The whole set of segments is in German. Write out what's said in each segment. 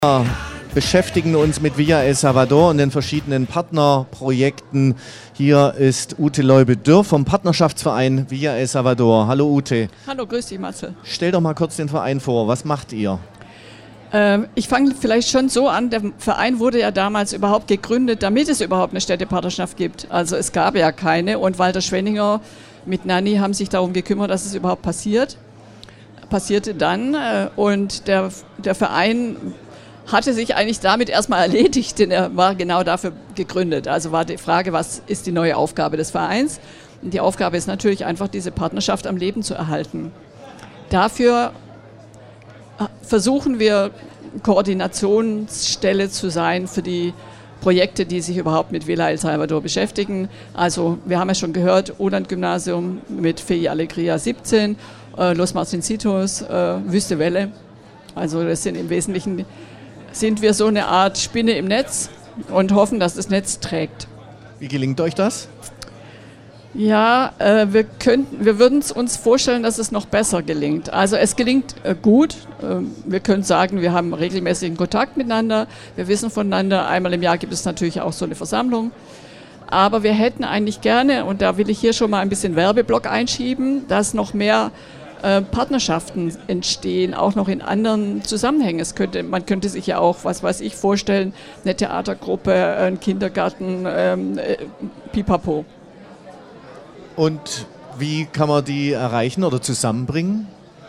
Wir beschäftigen uns mit Villa El Salvador und den verschiedenen Partnerprojekten. Hier ist Ute Leube-Dürr vom Partnerschaftsverein Villa El Salvador. Hallo Ute. Hallo, grüß dich Marcel. Stell doch mal kurz den Verein vor. Was macht ihr? Ich fange vielleicht schon so an, der Verein wurde ja damals überhaupt gegründet, damit es überhaupt eine Städtepartnerschaft gibt. Also es gab ja keine und Walter Schwenninger mit Nanni haben sich darum gekümmert, dass es überhaupt passierte dann und der Verein hatte sich eigentlich damit erstmal erledigt, denn er war genau dafür gegründet. Also war die Frage, was ist die neue Aufgabe des Vereins? Und die Aufgabe ist natürlich einfach, diese Partnerschaft am Leben zu erhalten. Dafür versuchen wir, Koordinationsstelle zu sein für die Projekte, die sich überhaupt mit Villa El Salvador beschäftigen. Also wir haben ja schon gehört, Oland-Gymnasium mit Fei Alegria 17, Los Martincitos, Wüste Welle. Also das sind im Wesentlichen, sind wir so eine Art Spinne im Netz und hoffen, dass das Netz trägt. Wie gelingt euch das? Ja, wir würden es uns vorstellen, dass es noch besser gelingt. Also es gelingt gut. Wir können sagen, wir haben regelmäßigen Kontakt miteinander. Wir wissen voneinander. Einmal im Jahr gibt es natürlich auch so eine Versammlung. Aber wir hätten eigentlich gerne, und da will ich hier schon mal ein bisschen Werbeblock einschieben, dass noch mehr Partnerschaften entstehen, auch noch in anderen Zusammenhängen. Man könnte sich ja auch, was weiß ich, vorstellen, eine Theatergruppe, ein Kindergarten, pipapo. Und wie kann man die erreichen oder zusammenbringen?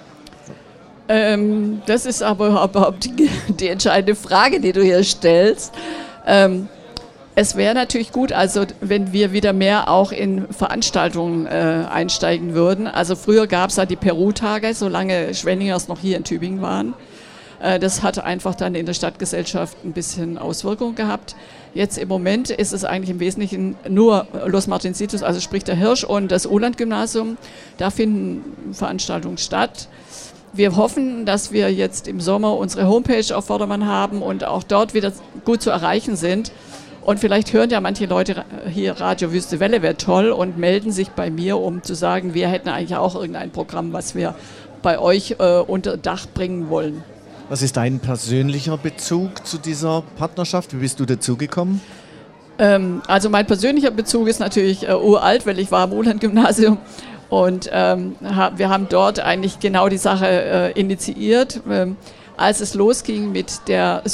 Das ist aber überhaupt die entscheidende Frage, die du hier stellst. Es wäre natürlich gut, also wenn wir wieder mehr auch in Veranstaltungen einsteigen würden. Also früher gab es ja die Peru-Tage, solange Schwenningers noch hier in Tübingen waren. Das hat einfach dann in der Stadtgesellschaft ein bisschen Auswirkungen gehabt. Jetzt im Moment ist es eigentlich im Wesentlichen nur Los Martincitos, also sprich der Hirsch und das Oland-Gymnasium. Da finden Veranstaltungen statt. Wir hoffen, dass wir jetzt im Sommer unsere Homepage auf Vordermann haben und auch dort wieder gut zu erreichen sind. Und vielleicht hören ja manche Leute hier Radio Wüste Welle, wäre toll, und melden sich bei mir, um zu sagen, wir hätten eigentlich auch irgendein Programm, was wir bei euch unter Dach bringen wollen. Was ist dein persönlicher Bezug zu dieser Partnerschaft? Wie bist du dazugekommen? Also mein persönlicher Bezug ist natürlich uralt, weil ich war am Oland-Gymnasium und wir haben dort eigentlich genau die Sache initiiert. Als es losging mit der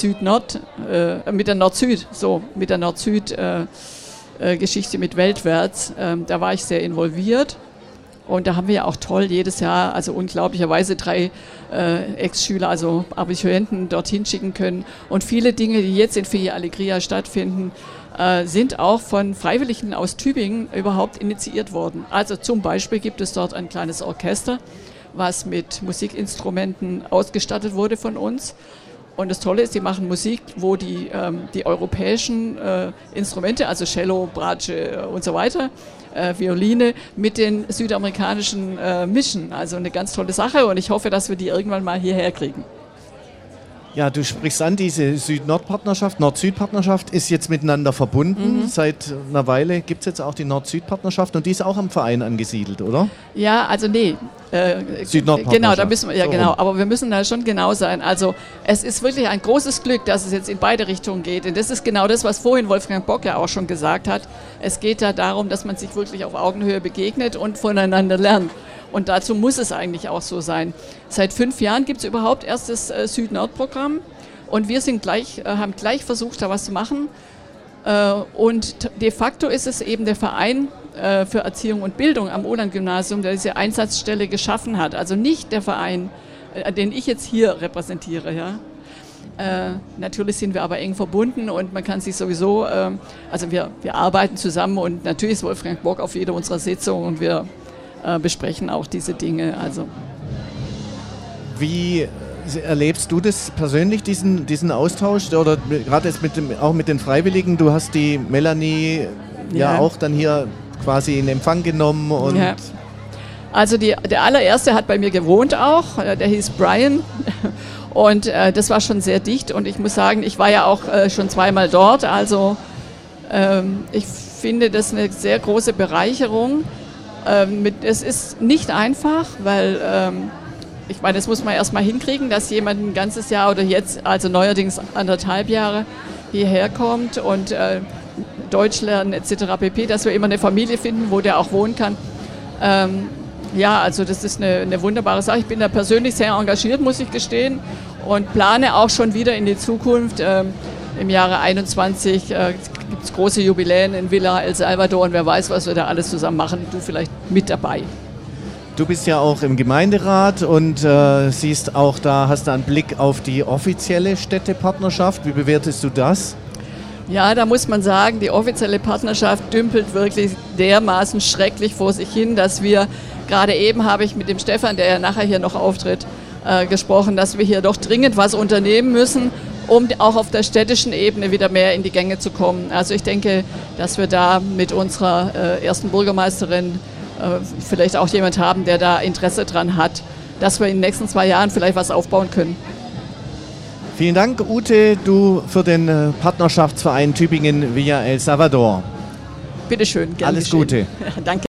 Nord-Süd-Geschichte mit Weltwärts, da war ich sehr involviert. Und da haben wir ja auch toll jedes Jahr, also unglaublicherweise 3 Ex-Schüler, also Abiturienten dorthin schicken können. Und viele Dinge, die jetzt in Fei Alegria stattfinden, sind auch von Freiwilligen aus Tübingen überhaupt initiiert worden. Also zum Beispiel gibt es dort ein kleines Orchester, was mit Musikinstrumenten ausgestattet wurde von uns. Und das Tolle ist, die machen Musik, wo die europäischen Instrumente, also Cello, Bratsche und so weiter, Violine, mit den südamerikanischen mischen. Also eine ganz tolle Sache und ich hoffe, dass wir die irgendwann mal hierher kriegen. Ja, du sprichst an, diese Süd-Nord-Partnerschaft, Nord-Süd-Partnerschaft ist jetzt miteinander verbunden. Seit einer Weile gibt es jetzt auch die Nord-Süd-Partnerschaft und die ist auch am Verein angesiedelt, oder? Ja, also nee. Süd-Nord-Partnerschaft. Genau, da müssen wir, ja genau, aber wir müssen da schon genau sein. Also es ist wirklich ein großes Glück, dass es jetzt in beide Richtungen geht. Und das ist genau das, was vorhin Wolfgang Bock ja auch schon gesagt hat. Es geht da darum, dass man sich wirklich auf Augenhöhe begegnet und voneinander lernt. Und dazu muss es eigentlich auch so sein. Seit 5 Jahren gibt es überhaupt erst das Süd-Nord-Programm und wir sind haben gleich versucht, da was zu machen. Und de facto ist es eben der Verein für Erziehung und Bildung am Oland-Gymnasium, der diese Einsatzstelle geschaffen hat. Also nicht der Verein, den ich jetzt hier repräsentiere. Ja. Natürlich sind wir aber eng verbunden und man kann sich sowieso, also wir arbeiten zusammen und natürlich ist Wolfgang Bock auf jeder unserer Sitzungen und wir besprechen auch diese Dinge. Also. Wie erlebst du das persönlich, diesen Austausch? Oder gerade jetzt auch mit den Freiwilligen? Du hast die Melanie ja auch dann hier quasi in Empfang genommen. Und ja. Also der allererste hat bei mir gewohnt auch, der hieß Brian. Und das war schon sehr dicht. Und ich muss sagen, ich war ja auch schon 2-mal dort. Also ich finde das eine sehr große Bereicherung. Es ist nicht einfach, weil ich meine, das muss man erstmal hinkriegen, dass jemand ein ganzes Jahr oder jetzt, also neuerdings 1,5 Jahre hierher kommt und Deutsch lernen etc. pp., dass wir immer eine Familie finden, wo der auch wohnen kann. Ja, also das ist eine wunderbare Sache. Ich bin da persönlich sehr engagiert, muss ich gestehen, und plane auch schon wieder in die Zukunft. Im Jahre 21 gibt es große Jubiläen in Villa El Salvador und wer weiß, was wir da alles zusammen machen. Du vielleicht mit dabei. Du bist ja auch im Gemeinderat und siehst auch da, hast du einen Blick auf die offizielle Städtepartnerschaft. Wie bewertest du das? Ja, da muss man sagen, die offizielle Partnerschaft dümpelt wirklich dermaßen schrecklich vor sich hin, dass wir, gerade eben habe ich mit dem Stefan, der ja nachher hier noch auftritt, gesprochen, dass wir hier doch dringend was unternehmen müssen, um auch auf der städtischen Ebene wieder mehr in die Gänge zu kommen. Also ich denke, dass wir da mit unserer ersten Bürgermeisterin vielleicht auch jemand haben, der da Interesse dran hat, dass wir in den nächsten 2 Jahren vielleicht was aufbauen können. Vielen Dank, Ute, du für den Partnerschaftsverein Tübingen Villa El Salvador. Bitte schön, gerne Alles geschehen. Gute. Danke.